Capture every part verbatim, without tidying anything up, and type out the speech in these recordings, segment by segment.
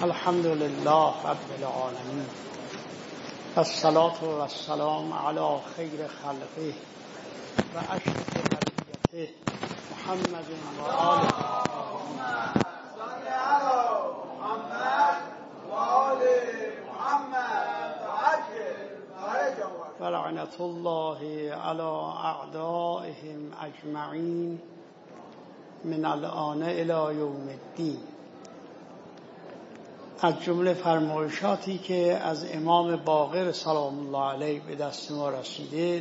الحمد لله رب العالمين والصلاة والسلام على خير خلقه و اشرف بریته محمد و آله و لعنة الله على اعدائهم اجمعین من الآن الى یوم الدین. از جمله فرمایشاتی که از امام باقر سلام الله علیه به دست ما رسیده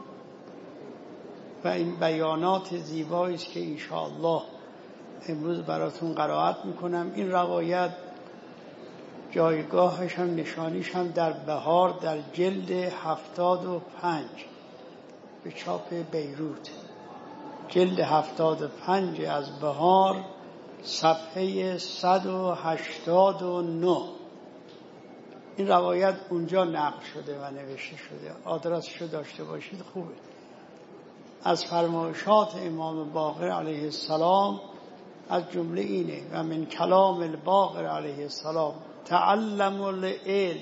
و این بیانات زیبایی است که انشاءالله امروز براتون قرائت میکنم. این روایت جایگاهش هم نشانیش هم در بهار در جلد هفتاد و پنج به چاپ بیروت، جلد هفتاد و پنج از بهار، صفحه صد و هشتاد و نه. این روایت اونجا نقل شده و نوشته شده، آدرسشو داشته باشید خوبه. از فرمایشات امام باقر علیه السلام از جمله اینه: و من کلام الباقر علیه السلام تعلم العلم،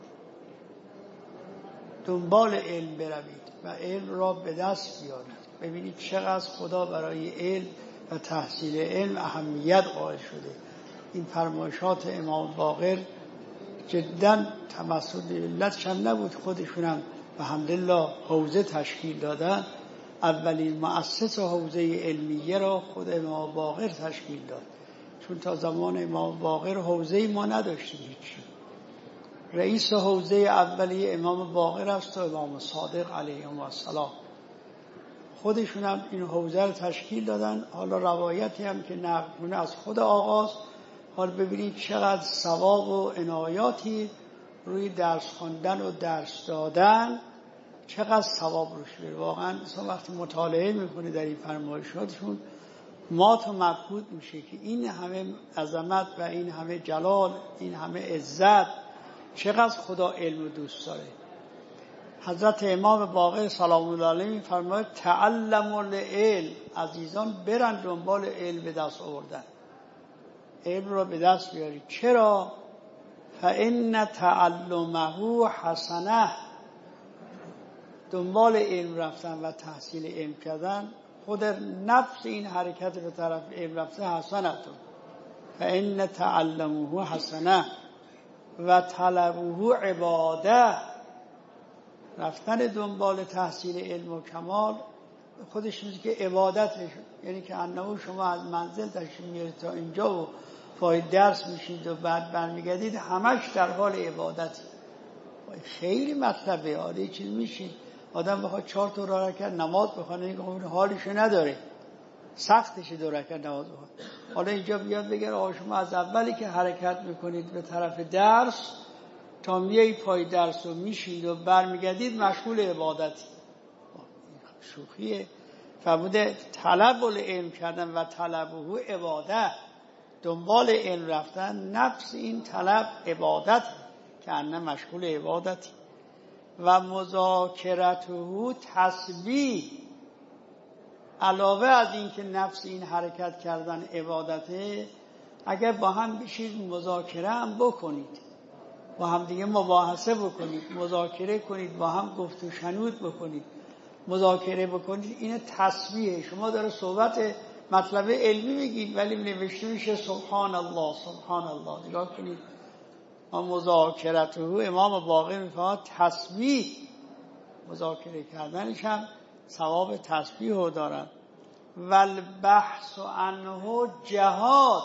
دنبال علم بروید و علم را به دست بیارید. ببینید چقدر خدا برای علم و تحصیل علم اهمیت قائل شده. این فرمایشات امام باقر جدا تمثل به ملتش هم نبود، خودشون هم الحمدلله حوزه تشکیل دادن. اولین مؤسس حوزه علمیه را خود امام باقر تشکیل داد، چون تا زمان امام باقر حوزه ما نداشتیم هیچ. رئیس حوزه اولیه امام باقر است و امام صادق علیهم السلام. خودشون هم این حوزه رو تشکیل دادن. حالا روایتی هم که نقل کنه از خود آغاز. حالا ببینید چقدر ثواب و عنایاتی روی درس خواندن و درس دادن، چقدر ثواب روش میره. واقعا وقتی مطالعه میکنه در این فرمایشاتشون مات و مبهوت میشه که این همه عظمت و این همه جلال، این همه عزت، چقدر خدا علم دوست داره. حضرت امام باقر سلام الله علیه می‌فرماید تعلم العلم، عزیزان برن دنبال علم به دست آوردن، علم را به دست بیارید. چرا؟ فإن تعلمه حسنه، دنبال علم رفتن و تحصیل علم کردن خود نفس این حرکت به طرف علم رفتن حسنتون. فإن تعلمه حسنه و طلبه عباده، رفتن دنبال تحصیل علم و کمال خودش میگه که عبادتش، یعنی که انه شما از منزل تشریف میارید تا اینجا و فاید درس میشید و بعد برمیگردید همش در حال عبادت. خیلی مطلبه. آره چیز میشید آدم بخواد چهار تا دو رکعت نماز بخونه این که حالشو نداره، سختشه دو رکعت نماز بخونه. حالا اینجا بیاد بگه آقا شما از اولی که حرکت میکنید به طرف درس تا میایی پای درس و میشید و برمیگردید مشغول عبادتی. شوخیه. فرموده طلب العلم کردن و طلبه عباده، دنبال علم رفتن نفس این طلب عبادت که انه مشغول عبادتی. و مذاکرته تسبیح، علاوه از این که نفس این حرکت کردن عبادته، اگر با هم بشید مذاکره هم بکنید، با هم دیگه مباحثه بکنید، مذاکره کنید، با هم گفت و شنود بکنید، مذاکره بکنید، این تسبیحه. شما داره صحبت مطلب علمی بگید ولی نوشته میشه سبحان الله سبحان الله. نگاه کنید. ما مذاکرته امام باقر میفرماید تسبیح، مذاکره کردنش هم ثواب تسبیح رو دارن. والبحث عنه جهاد،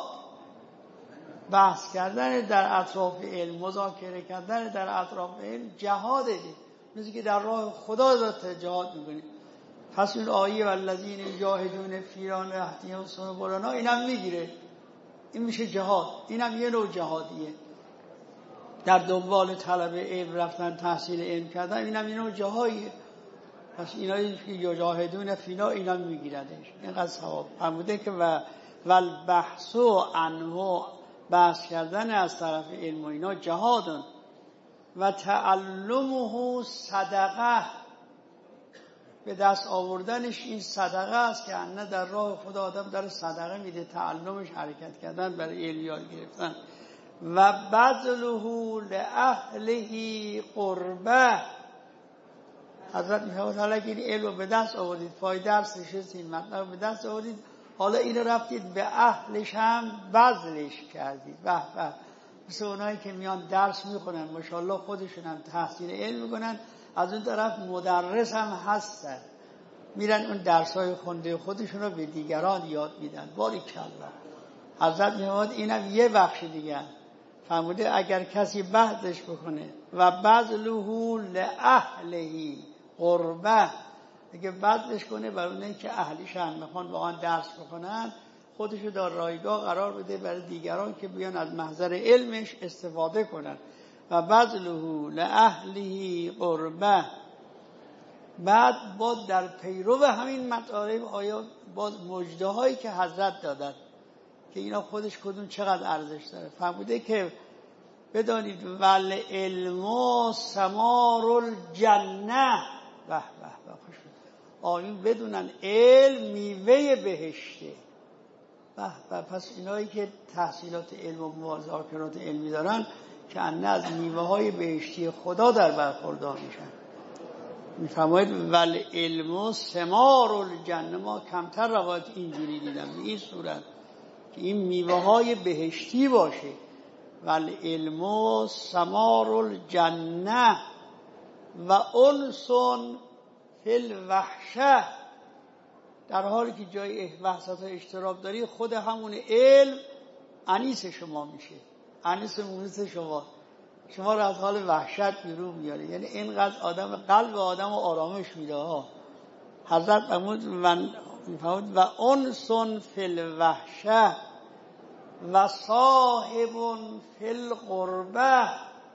بحث کردن در اطراف علم، مذاکره کردن در اطراف علم جهاده، مثل که در راه خدا ذات جهاد میکنید. پس این آیه والذین یجاهدون فینا لنهدیهم سبلنا اینم میگیره، این میشه جهاد. اینم یه نوع جهادیه، در دنبال طلب علم رفتن، تحصیل علم کردن، اینم یه نوع جهادیه. پس اینایی که یجاهدون فینا اینم میگیردش، اینقدر ثواب. فرموده که و والبحث عنه، بحث کردن از طرف علم و اینا جهادن. و تعلمه صدقه، به دست آوردنش این صدقه است که انه در راه خدا آدم داره صدقه میده. تعلمش حرکت کردن برای علم یاد گرفتن. و بذله لأهله قربه. حضرت میفرماید حالا که این علم به دست آوردید، پای درس نشستید، مطلب به دست آوردید، حالا اینو رفتید به اهلش هم بذلش کردید. به به، مثل اونایی که میان درس میخونن ماشاءالله خودشون هم تحصیل علم میکنن، از اون طرف مدرس هم هستن، میرن اون درسای خونده خودشون رو به دیگران یاد میدن. باریکالله. حضرت میفرماید اینم یه بخش دیگه فرموده اگر کسی بحثش بکنه و بذله لأهله قربه، اگه بذلش کنه برای اونایی که اهلیش هم میخوان با آن درس بکنن، خودشو در رایگاه قرار بده برای دیگران که بیان از محضر علمش استفاده کنن. و بذله لأهله قربه. بعد باز در پیرو همین مطالب آیا باز مژده هایی که حضرت دادن که اینا خودش کدوم چقدر ارزش داره، فرموده که بدانید ول علم ثمار الجنه. به به به، خوش آیون بدونن علم میوه بهشته. به به، پس اینایی که تحصیلات علم و مذاکرات علمی دارن که انه از میوه های بهشتی خدا در برخوردار میشن. میفرماید ول علم ثمار الجنه. ما کمتر روایت اینجوری دیدم به این صورت که این میوه های بهشتی باشه. ول علم ثمار الجنه و انس فی الوحشه. در حالی که جای وحشت و اشتراک داری، خود همون علم انیس شما میشه، انیس مونس شما، شما رو از حال وحشت بیرون میاره. یعنی اینقدر آدم قلب آدم رو آرامش میده ها. حضرت فرمود و انس فی الوحشه و صاحب فی القربه.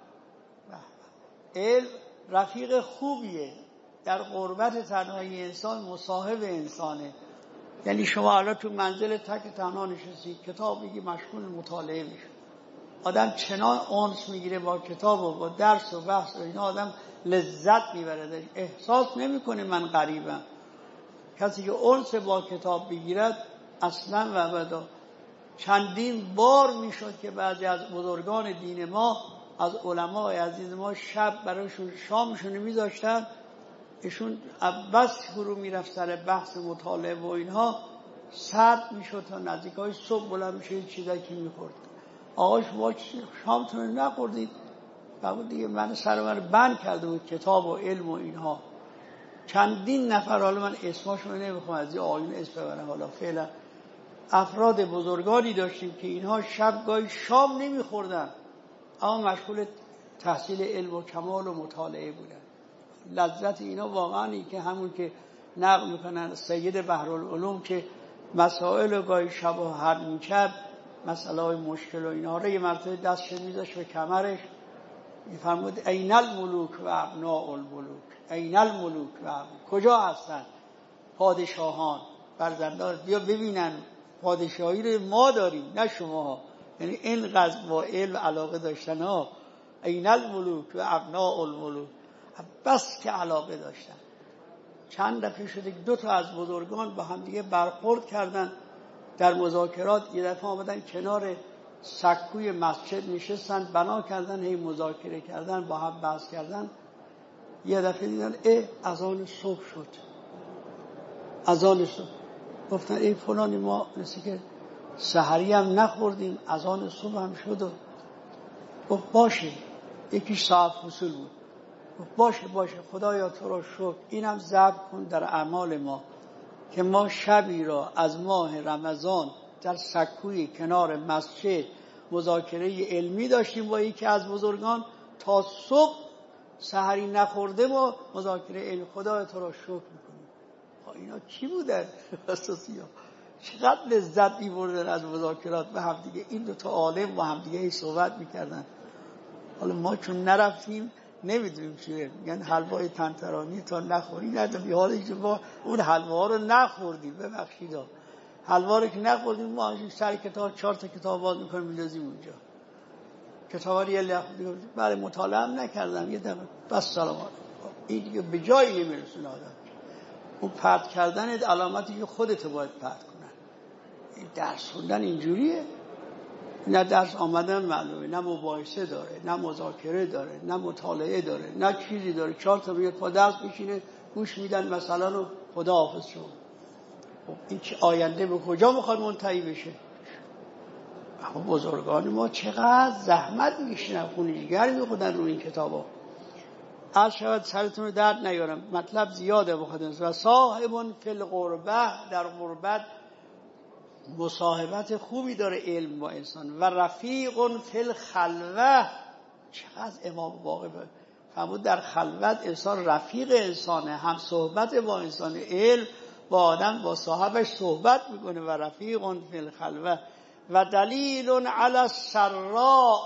علم رفیق خوبیه در قربت تنهایی انسان، مصاحب انسانه. یعنی شما الان تو منزل تک تنها نشستید، کتاب میگی، مشغول مطالعه میشه، آدم چنان انس میگیره با کتاب و با درس و بحث و اینا، آدم لذت میبره، احساس نمیکنه من غریبم. کسی که انس با کتاب بگیرد اصلا و ابدا. چندین بار میشد که بعضی از بزرگان دین ما، از علمای عزیز ما، شب برایشون شامشون میذاشتن، ایشون بس فرو میرفت سر بحث مطالعه و اینها، سرد میشد تا نزدیکای صبح بلند میشه چیزایی که میخورد. آقا شما شامتون رو نخوردید؟ بعد دیگه من سر من بند کرده بود کتاب و علم و اینها. چندین نفر، حالا من اسماشون نمیخوام از این آیون اسم ببرم، حالا فعلا افراد بزرگانی داشتیم که اینها شب گاهی شام نمیخوردن اما مشغول تحصیل علم و کمال و مطالعه بودن. لذت اینا واقعا این که همون که نقل میکنن سید بحرالعلوم که مسائل گاهی شب و حل میکرد، مسئله های مشکل و اینا رو یه مرتبه دستش میذاشت به کمرش، میفرمود این الملوک و ابناء الملوک، این الملوک و ابناء. کجا هستن پادشاهان فرزندان؟ بیا ببینن پادشاهی رو ما داریم نه شما ها. یعنی اینقدر با علم علاقه داشتن ها. این الملوک و ابناء الملوک، بس که علاقه داشتن. چند دفعه شده دو تا از بزرگان با هم دیگه برخورد کردن در مذاکرات، یه دفعه آمدن کنار سکوی مسجد نشستن، بنا کردن، هی مذاکره کردن، با هم بحث کردن. یه دفعه دیدن اه اذان صبح شد، اذان صبح. گفتن ای فلانی ما مثل که سحری هم نخوردیم، اذان صبح هم شد. و گفت باشه، یکیش صاحب فصول بود، گفت باشه باشه خدایا تو را شکر، اینم ضبط کن در اعمال ما که ما شبی را از ماه رمضان در سکوی کنار مسجد مذاکره علمی داشتیم با یکی از بزرگان، تا صبح سحری نخورده ما مذاکره علمی. خدایا تو را شکر میکنیم. اینا چی بودن؟ اساسی ها چقدر لذت می‌بردن از مذاکرات به هم دیگه. این دو تا عالم با هم دیگه صحبت میکردن. حالا ما چون نرفتیم نمیدونیم چیه، میگن حلوای طنطرانی تا نخوری ندونی. حالا که ما اون حلوا رو نخوردیم، ببخشید حلوا رو که نخوردیم، ما سر کتاب چهار تا کتاب باز میکنیم میندازیم اونجا، کتابا رو یه لحظه برای مطالعه هم نکردم، یه دفعه بس سلام علیکم. این دیگه به جایی نمیرسونه آدم. اون پرت کردن علامتی که خودت باید پرت کنن. این درس خوندن اینجوریه. نه درس آمدن معلومه، نه مباحثه داره، نه مذاکره داره، نه مطالعه داره، نه چیزی داره. چهار تا میاد پا درس بشینه گوش میدن مثلا رو خدا حافظ شد. خب این آینده به کجا میخواد منتهی بشه؟ اما بزرگان ما چقدر زحمت میکشن، خون جگر میخورن روی این کتابا. از شاید سرتون رو درد نیارم، مطلب زیاده بخواد. و صاحبون فی القربه، در غربت مصاحبت خوبی داره علم با انسان. و رفیق فی الخلوه، چقدر امام باقر فرمود در خلوت انسان رفیق انسانه، هم صحبت با انسان. علم با آدم با صاحبش صحبت میکنه. و رفیق فی الخلوه و دلیل علی السراء،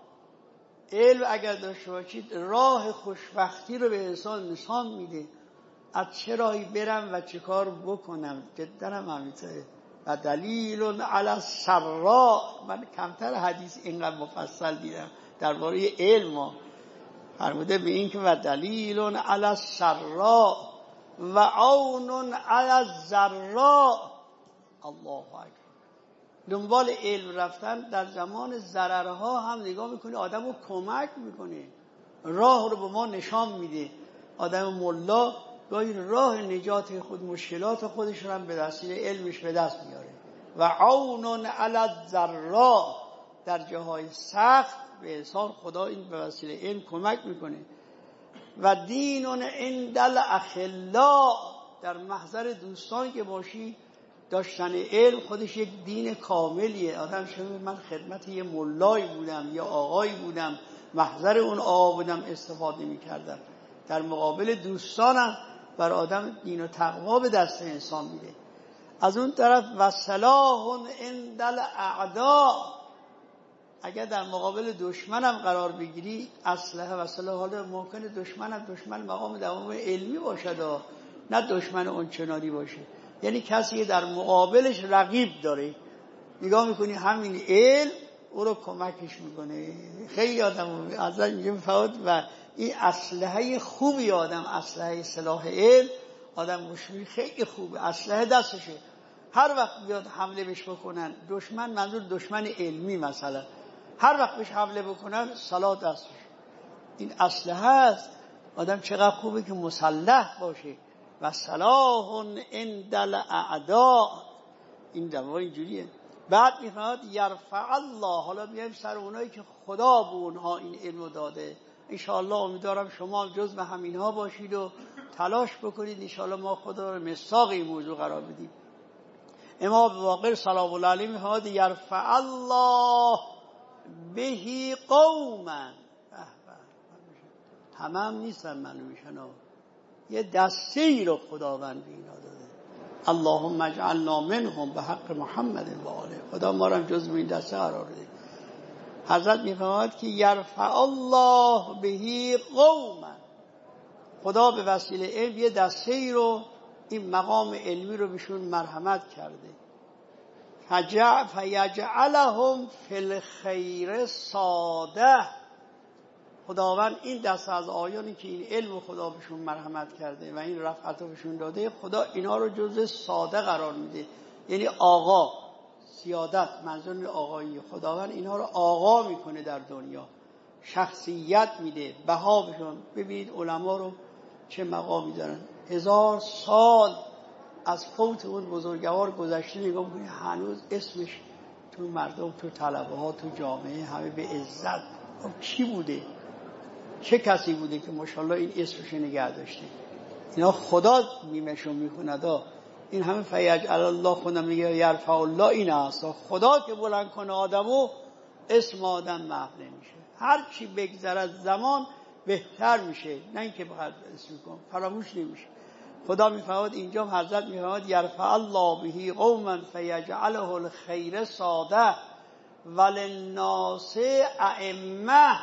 علم اگر داشته باشید راه خوشبختی رو به انسان نشان میده. از چه راهی برم و چه کار بکنم، جدا هم همینطوره. و دلیل علی السراء، من کمتر حدیث اینقدر مفصل دیدم درباره علم. فرموده به این که و دلیل علی السراء و عون علی الضراء. الله اکبر. دنبال علم رفتن در زمان ضررها هم نگاه میکنه، آدم رو کمک میکنه، راه رو به ما نشان میده. آدم ملا گاهی راه نجات خود، مشکلات خودش رو هم به وسیله علمش به دست میاره. و عون علی الضراء، در جاهای سخت به انسان خدا این به وسیله علم کمک میکنه. و دین عند الاخلاء، در محضر دوستان که باشی داشتن علم خودش یک دین کاملیه. آدم شده من خدمت یه ملایی بودم یا آقایی بودم، محضر اون آقا بودم، استفاده میکردم. در مقابل دوستانم بر آدم دین و تقوا به دست انسان میده. از اون طرف و صلاح عند الاعداء، اگر در مقابل دشمنم قرار بگیری اسلحه و سلاح، حالا ممکنه دشمنم دشمن مقام دوام علمی باشد، نه دشمن اونچنانی باشه. یعنی کسی در مقابلش رقیب داره، نگاه میکنی همین علم او رو کمکش میکنه. خیلی آدم ازش میگه فوت. و این اسلحه خوبی آدم، اسلحه سلاح علم آدم مشوری خیلی خوبه، اسلحه دستشه. هر وقت بیاد حمله بهش بکنن دشمن، منظور دشمن علمی مثلا، هر وقت بهش حمله بکنن سلاح دستشه. این اسلحه است. آدم چقدر خوبه که مسلح باشه. و صلاح عند الاعداء، این دوا اینجوریه. بعد میفرماد یرفع الله، حالا بیایم سر اونایی که خدا به اونها این علم داده. انشاءالله امیدوارم شما جزو همینها باشید و تلاش بکنید انشاءالله ما خدا رو مصداق این موضوع قرار بدیم. امام باقر سلام الله علیه میفرماد یرفع الله به قوما، تمام نیستن معلوم میشن، یه دسته ای رو خداوند به اینا داده. اللهم اجعلنا منهم به حق محمد و آله، خدا ما رو جزو این دسته قرار بده. حضرت میفرماید که یرفع الله به قوما، خدا به وسیله علم یه دسته ای رو، این مقام علمی رو بهشون مرحمت کرده. فیجعلهم فی الخیر ساده، خداوند این دست از آیانی که این علم خدا بهشون مرحمت کرده و این رفعت رو بهشون داده، خدا اینا رو جزء ساده قرار میده. یعنی آقا، سیادت، منظور آقایی، خداوند اینا رو آقا میکنه در دنیا، شخصیت میده، بها بهشون. ببینید علما رو چه مقامی دارن، هزار سال از فوت اون بزرگوار گذشته، نگاه کنید هنوز اسمش تو مردم، تو طلبه ها، تو جامعه همه به عزت. خب کی بوده؟ چه کسی بوده که ماشاءالله این اسمش نگه داشته؟ اینا خدا میمشون میکند. این همه فیجعل الله، خدا میگه یرفع الله، این هست خدا که بلند کنه آدمو، اسم آدم محو نمیشه. هر چی بگذرد زمان بهتر میشه، نه اینکه بخواد اسم کن فراموش نمیشه. خدا میفرماد اینجا، حضرت میفرماد یرفع الله به قوما فیجعله الخیر ساده وللناس ائمه،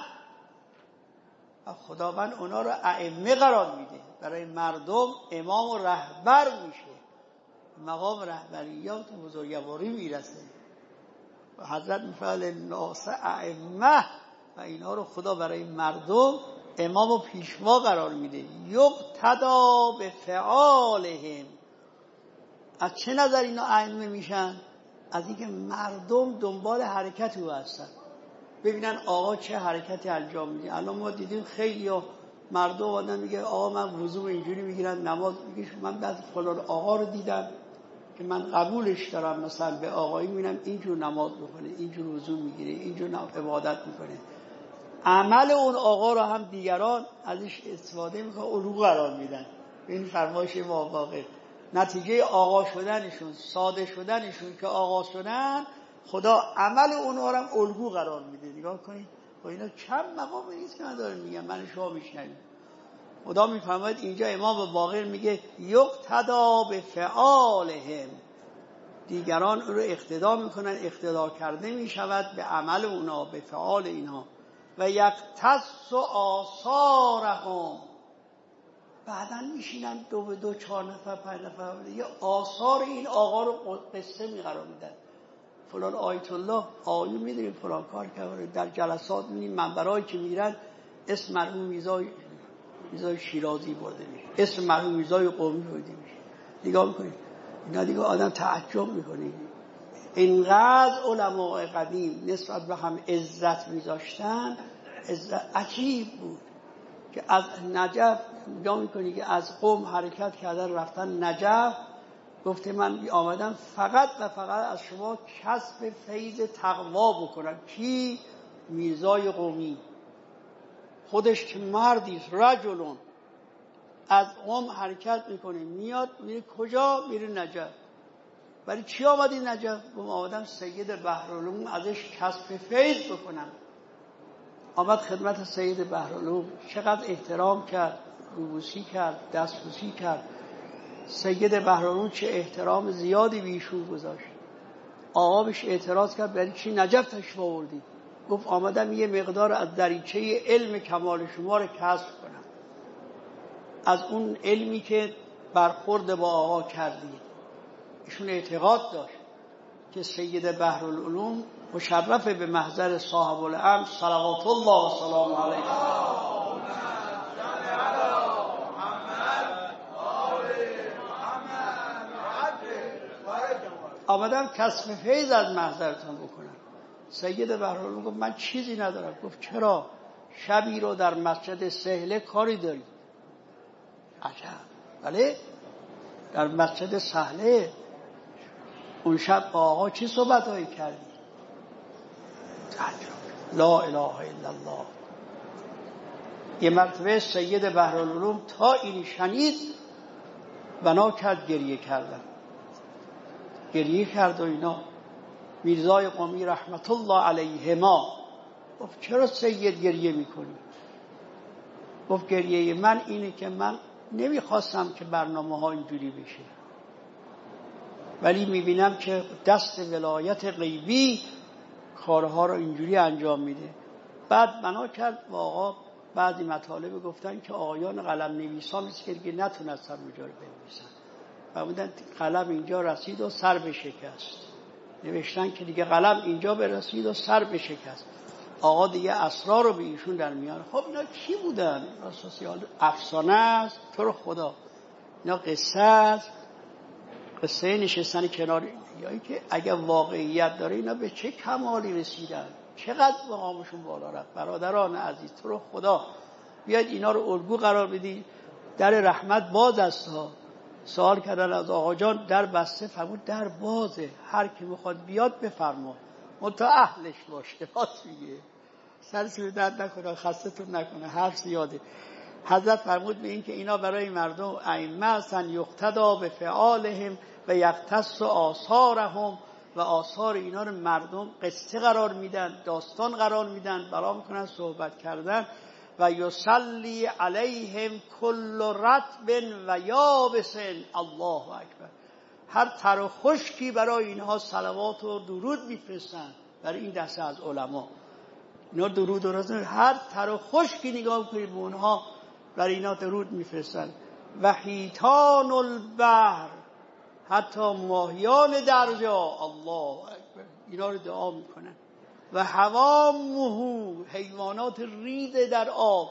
خداوند اونا رو ائمه قرار میده، برای مردم امام و رهبر میشه، مقام رهبریات و بزرگواری میرسه. و حضرت میفرماد الناس ائمه، و اینا رو خدا برای مردم امام و پیشوا قرار میده. یقتدا به فعالهم، از چه نظر اینا ائمه میشن؟ از اینکه مردم دنبال حرکت او هستن، ببینن آقا چه حرکتی انجام میده. الان ما دیدیم خیلی مردم آدم میگه آقا من وضو اینجوری میگیرن، نماز میگیش. من بعد فلان آقا رو دیدم که من قبولش دارم، مثلا به آقایی میبینم اینجور نماز میکنه، اینجور وضو میگیره، اینجور عبادت میکنه. عمل اون آقا رو هم دیگران ازش استفاده میکنن، الگو قرار میدن. این فرمایش واقعه نتیجه آقا شدنشون، ساده شدنشون که آقا شدن، خدا عمل اونها رو هم الگو قرار میده. نگاه کنید و اینا چند مقام نیست که من دارم میگم، من شما میشنوید. خدا میفرماید اینجا امام باقر میگه یقتدا به فعالهم، دیگران رو اقتدا میکنن، اقتدا کرده میشود به عمل اونا، به فعال اینها. و یقتص آثارهم، بعداً میشینن دو به دو، چهار نفر، پنج نفر، یه آثار این آقا رو قصه میقرار میدن. فلان آیت الله آیو میدونیم فلان کار کرده. در جلسات میدونیم منبرهایی که میرن اسم مرحوم میرزای میرزای شیرازی برده میشه، اسم مرحوم میرزای قومی برده میشه. نگاه میکنید اینا دیگه آدم تعجب میکنه. اینقدر علماء قدیم نسبت به هم عزت میذاشتن، عزت عجیب بود که از نجف نگاه میکنی که از قم حرکت کردن رفتن نجف، گفته من آمدم فقط و فقط از شما کسب فیض تقوا بکنم. کی؟ میرزای قومی خودش که مردی رجلون از قم حرکت میکنه، میاد میره کجا؟ میره نجف. برای چی آمدی نجف؟ گفت آمدم سید بحرالعلوم ازش کسب فیض بکنم. آمد خدمت سید بحرالعلوم، چقدر احترام کرد، روبوسی کرد، دستبوسی کرد. سید بحرالعلوم چه احترام زیادی به ایشون گذاشت. آقا بهش اعتراض کرد برای چی نجف تشریف آوردی؟ گفت آمدم یه مقدار از دریچه علم کمال شما رو کسب کنم، از اون علمی که برخورد با آقا کردی. ایشون اعتقاد داشت که سید بحرالعلوم مشرف به محضر صاحب الامر صلوات الله و سلام علیه آمدم کسب فیض از محضرتون بکنم. سید بحرالعلوم گفت من چیزی ندارم. گفت چرا؟ شبی رو در مسجد سهله کاری داری؟ عجب. بله در مسجد سهله اون شب با آقا چی صحبت هایی کردی؟ عجب. لا اله الا الله. یه مرتبه سید بحرالعلوم تا این شنید بنا کرد گریه کردن، گریه کرد و اینا. میرزای قومی رحمت الله علیهما گفت چرا سید گریه میکنی؟ گفت گریه من اینه که من نمیخواستم که برنامه ها اینجوری بشه، ولی میبینم که دست ولایت غیبی کارها رو اینجوری انجام میده. بعد بنا کرد و آقا بعضی مطالب گفتن که آقایان قلم نویسان است که دیگه نتونستن اونجا رو بنویسن و بودن قلم اینجا رسید و سر بشکست. نوشتن که دیگه قلم اینجا برسید و سر بشکست. آقا دیگه اسرار رو به ایشون در میاره. خب اینا کی بودن؟ اساسیال افسانه است. تو رو خدا اینا قصه است، قصه نشستن کنار یا که اگر واقعیت داره اینا به چه کمالی رسیدن، چقدر مقامشون بالا رفت. برادران عزیز تو رو خدا بیاید اینا رو الگو قرار بدید. در رحمت باز است ها. سوال کردن از آقا جان در بسته، فرمود در بازه، هر کی میخواد بیاد بفرما، منتها اهلش باشه. راست میگه، سرتون درد نکنه، خستتون نکنه، حرف زیاده. حضرت فرمود به این که اینا برای مردم ائمه هستن، یقتدا به فعالهم و یقتص آثارهم، و آثار اینا رو مردم قصه قرار میدن، داستان قرار میدن، برا میکنن صحبت کردن. و یصلی علیهم کل رطب و یابس. الله اکبر. هر تر و خشکی برای اینها صلوات و درود میفرستن. برای این دسته از علما اینا درود و رسول، هر تر و خشکی نگاه کنید به اونها، برای اینا درود میفرستن. و حیتان البحر، حتی ماهیان درجا، الله اکبر، اینا رو دعا میکنن. و حوامه، حیوانات ریده در آب،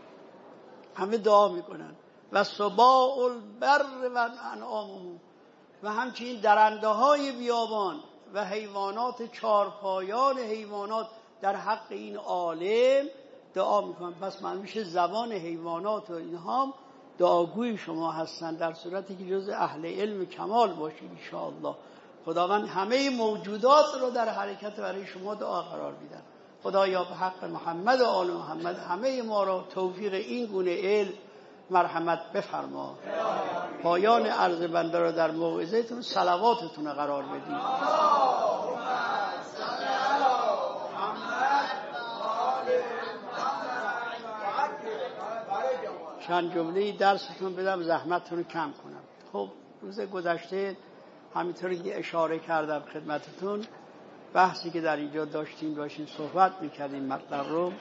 همه دعا میکنن. و سباع البر و انعامه، و همچنین درنده های بیابان و حیوانات چارپایان حیوانات در حق این عالم دعا میکنن. پس معلوم میشه زبان حیوانات و اینها دعاگوی شما هستن، در صورتی که جز اهل علم کمال باشید ان شاء الله. خداوند همه موجودات رو در حرکت برای شما دعا قرار میدن. خدایا به حق محمد و آل محمد همه ما را توفیق این گونه علم مرحمت بفرما. پایان عرض بنده را در موعظه‌تون صلواتتون قرار بدید. چند جمله درستون بدم زحمتتون کم کنم. خب روز گذشته همینطوری که اشاره کردم خدمتتون، بحثی که در اینجا داشتیم داشتیم صحبت میکردیم مطلب رو،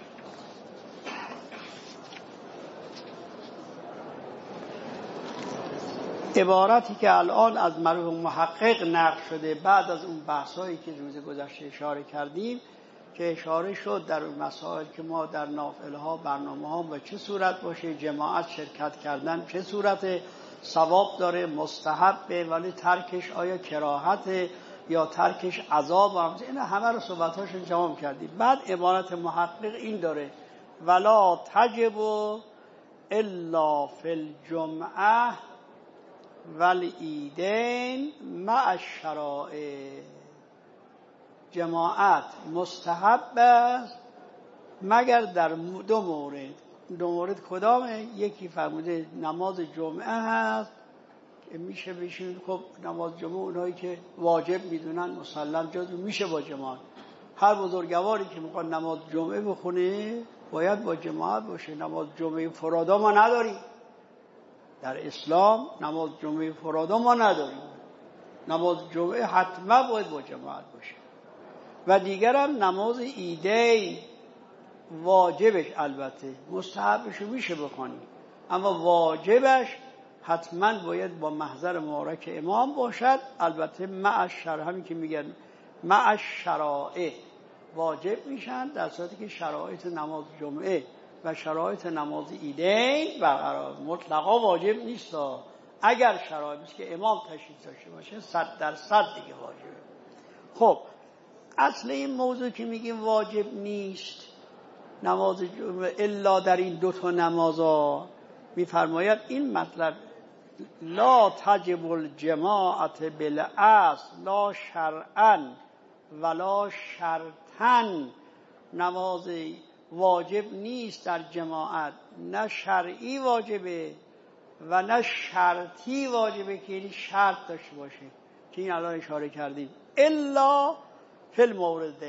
عبارتی که الان از مرحوم محقق نقل شده بعد از اون بحثایی که روز گذشته اشاره کردیم، که اشاره شد در اون مسائل که ما در نافلها برنامه ها به چه صورت باشه، جماعت شرکت کردن چه صورت، ثواب داره، مستحبه، ولی ترکش آیا کراهت یا ترکش عذاب هم، اینا همه رو صحبتاش جمع کردیم. بعد عبارت محقق این داره: ولا تجب الا فی الجمعه والعیدین مع الشرائع. جماعت مستحب است مگر در دو مورد. دو مورد کدامه؟ یکی فرموده نماز جمعه هست که میشه بشین، خب نماز جمعه اونایی که واجب میدونن مسلم جزو میشه با جماعت. هر بزرگواری که میخواد نماز جمعه بخونه باید با جماعت باشه. نماز جمعه فرادا ما نداریم در اسلام، نماز جمعه فرادا ما نداریم. نماز جمعه حتما باید با جماعت باشه. و دیگرم نماز عیدین واجبش، البته مستحبش میشه بخونی، اما واجبش حتما باید با محضر مبارک امام باشد. البته مع الشرع، همین که میگن مع الشرائع واجب میشن، در صورتی که شرایط نماز جمعه و شرایط نماز عیدین برقرار، مطلقا واجب نیست. اگر شرایطی که امام تشریف داشته باشه صد درصد دیگه واجبه. خب اصل این موضوع که میگیم واجب نیست نماز جمعه الا در این دو تا نمازا، میفرماید این مطلب لا تجب الجماعت بالاصل لا شرعا ولا شرطا. نماز واجب نیست در جماعت، نه شرعی واجبه و نه شرطی واجبه که یعنی شرط داشته باشه، که این الان اشاره کردیم. الا فی المورد،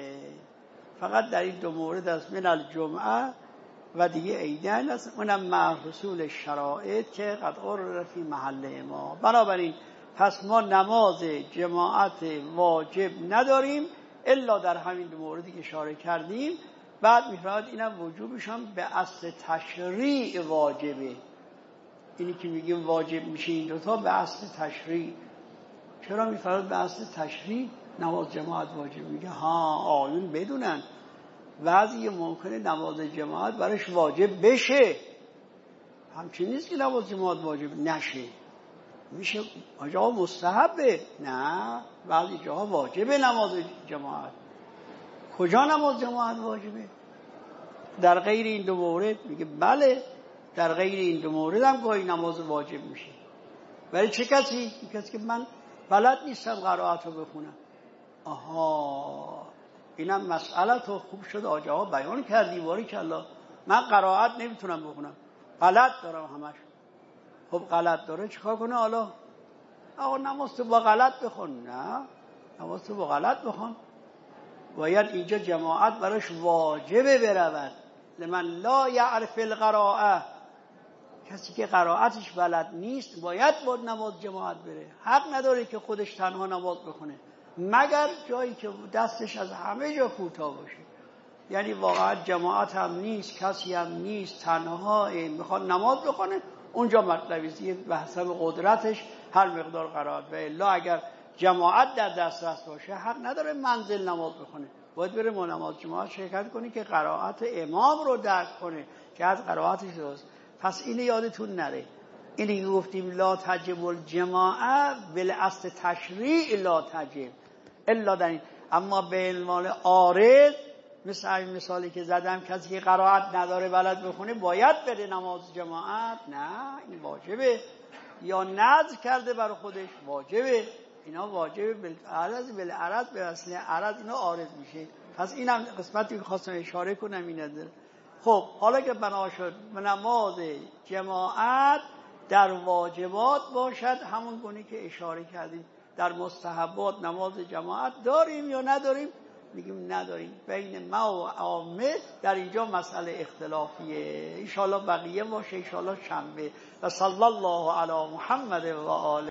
فقط در این دو مورد است، من الجمعه و دیگه عیدین است، اونم مع حصول شرایط که قد قرر فی محل ما. بنابراین پس ما نماز جماعت واجب نداریم الا در همین دو موردی که اشاره کردیم. بعد میفرماید اینم وجوبشان به اصل تشریع واجبه. اینی که میگیم واجب میشه این دوتا به اصل تشریع. چرا میفرماید به اصل تشریع نماز جماعت واجب؟ میگه ها آیون بدونن بعضی ممکنه نماز جماعت برایش واجب بشه، همچنین نیست که نماز جماعت واجب نشه، میشه جاها مستحبه، نه بعضی جاها واجبه نماز جماعت. کجا نماز جماعت واجبه؟ در غیر این دو مورد. میگه بله در غیر این دو مورد هم گاهی نماز واجب میشه. ولی چه کسی؟ کسی که من بلد نیستم قرائت رو بخونم. آها اینم مسئله تو خوب شد آجا ها بیان کردی، باری کلا من قرائت نمیتونم بخونم، غلط دارم همش. خب غلط داره چیکار کنه حالا؟ آقا نماز تو با غلط بخون. نه نماز تو با غلط بخون، باید اینجا جماعت براش واجبه برود. لمن لا یعرف القراءه، کسی که قرائتش بلد نیست باید با نماز جماعت بره، حق نداره که خودش تنها نماز بخونه مگر جایی که دستش از همه جا کوتاه باشه. یعنی واقعا جماعت هم نیست، کسی هم نیست، تنها میخواد نماز بخونه، اونجا مطلبی است به حسب قدرتش هر مقدار قرائت. و الا اگر جماعت در دسترس باشه حق نداره منزل نماز بخونه، باید بره با نماز جماعت شرکت کنه که قرائت امام رو درک کنه که از قرائتش درست. پس اینو یادتون نره، اینی که گفتیم لا تجب الجماعه بالاصل تشریع لا تجب الا در این. اما به عنوان عارض مثل همین مثالی که زدم، کسی که قرائت نداره بلد بخونه باید بره نماز جماعت؟ نه، این واجبه. یا نذر کرده برای خودش واجبه. اینا واجبه بالعرض بالعرض به وسیله عرض اینا عارض میشه. پس اینم قسمتی که خواستم اشاره کنم اینه داره. خب حالا که بنا شد نماز جماعت در واجبات باشد، همون گونه که اشاره کردیم در مستحبات نماز جماعت داریم یا نداریم؟ میگیم نداریم. بین ما و عامه در اینجا مسئله اختلافیه. ان شاء الله بقیه باشه ان شاء الله شنبه. و صلی الله علی محمد و آله.